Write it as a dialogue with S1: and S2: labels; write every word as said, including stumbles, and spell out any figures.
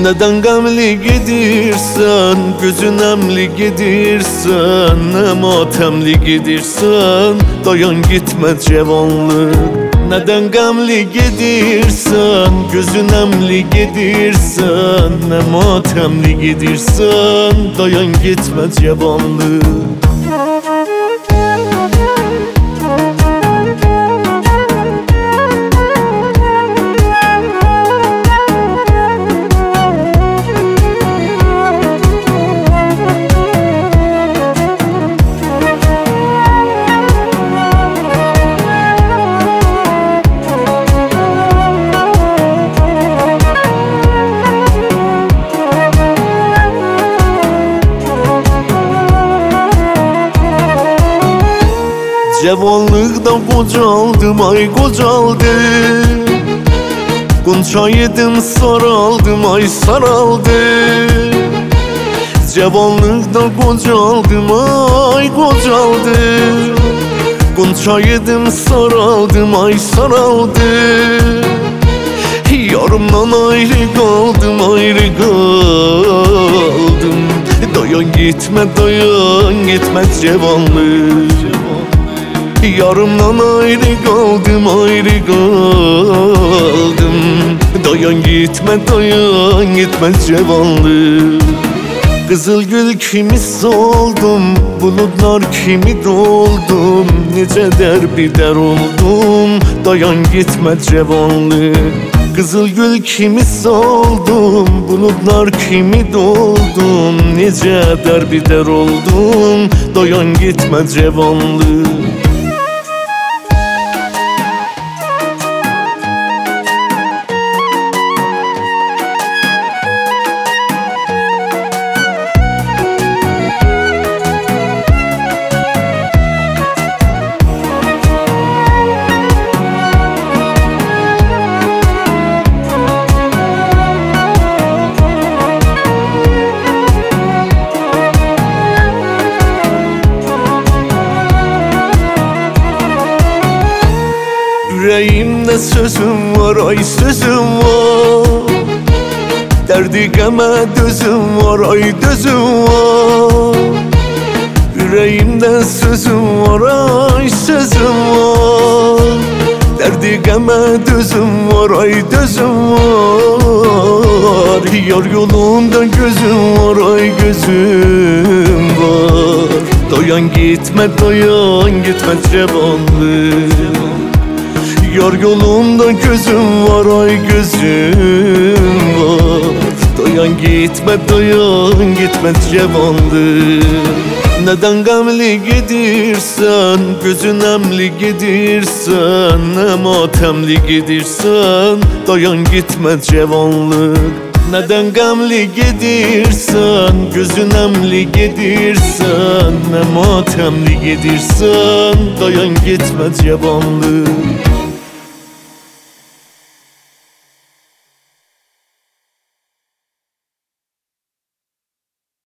S1: Neden gamli gidirsen, gözün emli gidirsen, ne matemli gidirsen, dayan gitme cevanlık. Neden gamli gidirsen, gözün emli gidirsen, ne matemli gidirsen, dayan gitme cevanlık. Cevanlıktan kocaldım, ay kocaldım. Gonca yedim, saraldım, ay saraldım. Cevanlıktan kocaldım, ay kocaldım. Gonca yedim, saraldım, ay saraldım. Yarımdan ayrı kaldım, ayrı kaldım. Dayan gitme, dayan gitme cevanlık. Yarımdan ayrı kaldım, ayrı kaldım. Dayan gitme, dayan gitme cevanlık. Kızıl gül kimi soldum, bulutlar kimi doldum. Nice derbeder oldum, dayan gitme cevanlık. Kızıl gül kimi soldum, bulutlar kimi doldum. Nice derbeder oldum, dayan gitme cevanlık. Yüreğimde sözüm var, ay sözüm var. Derdi geme dözüm var, ay dözüm var. Yüreğimde sözüm var, ay sözüm var. Derdi geme dözüm var, ay dözüm var. Yar yolunda gözüm var, ay gözüm var. Dayan gitme, dayan gitme cevanlık. Yar yolunda gözüm var, ay gözüm var. Dayan gitme, dayan gitme cevanlık. Neden gamli gidirsen, gözün emli gidirsen, ne matemli gidirsen, dayan gitme cevanlık. Neden gamli gidirsen, gözün emli gidirsen, ne matemli gidirsen, dayan gitme cevanlık.